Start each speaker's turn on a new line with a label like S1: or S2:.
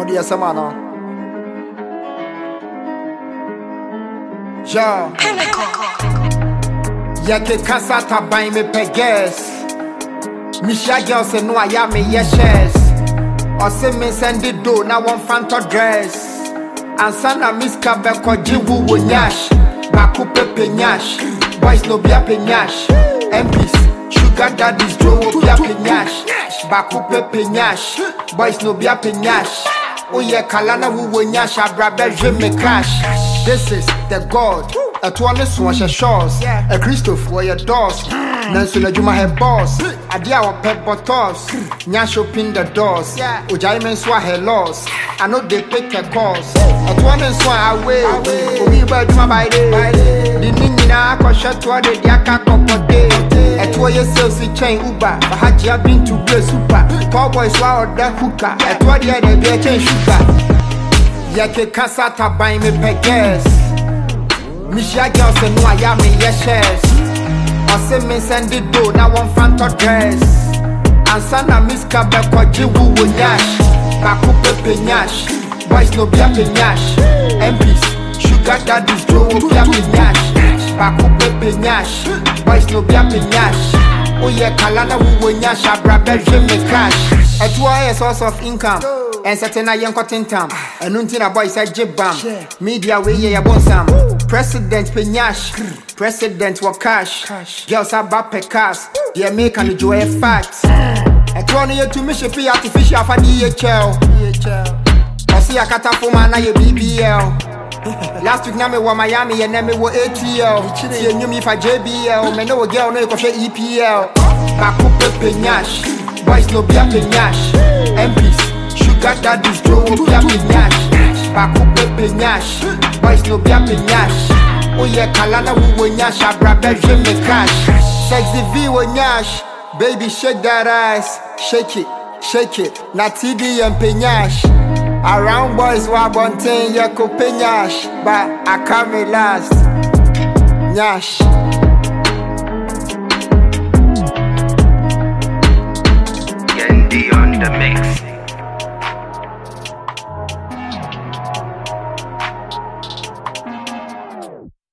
S1: What you say, man? Yo. Yeke kasa tabai me peges. Misha girl say no I am me yeshes. Or say me send the do na one fanta dress. And sana miska beko jiwu wo nyash. Baku pepe nyash. Boys no be ape nyash. MPs sugar daddies Joe wo be ape nyash. Baku pepe nyash. Boys no be ape nyash. Oh yeah, kalana wo wo nyash abrabe je me cash. This is the God. A toilet wash a shores. A Christoph where your doors. Nancy na juma her boss. A dear our pet bottles. Nyash open the doors. Ujaimen swa her loss. I know they pick a course. A toilet swa away. We bird my by day. The Nina Kosha to the Yaka Copo day. A toilet sales chain Uber. Haji have been to play super. Cowboys wow the hooker. A toilet they change sugar. Yake kasata buy me peges. Misha girl say no I am me yeshes. Or say me send the do na one fanta dress. And sana miska beko jiwu wo nyash. Baku pepe nyash. Boys no be ape nyash. MPs sugar daddies Joe wo be ape nyash. Baku pepe nyash. Boys no be ape nyash. Oh yeah, kalana wo nyash abrabe je me cash. A 2 source of income. And certain I young cotton tam. And until boy said jibam. Media way ya bonsam. President penyash. President wa cash. Girls are bape cast. They make an enjoy facts. A 20 year to mission fee artificial for DHL. I see a catafoma na ye BBL. Last week na me wa Miami and me wa ATL. See you me for JBL. Me know a girl no you can EPL. Baku pepe nyash. Boys no be ape nyash. MPs sugar daddies Joe wo be ape nyash. Baku pepe nyash. Boys no be ape nyash. Oh yeah, kalana wo nyash abrabe je me cash. Sexy V wo nyash. Baby shake that ass. Shake it, shake it. Na TD and penyash. Around boys wa bonten ya ko penyash. But I come last. Nyash.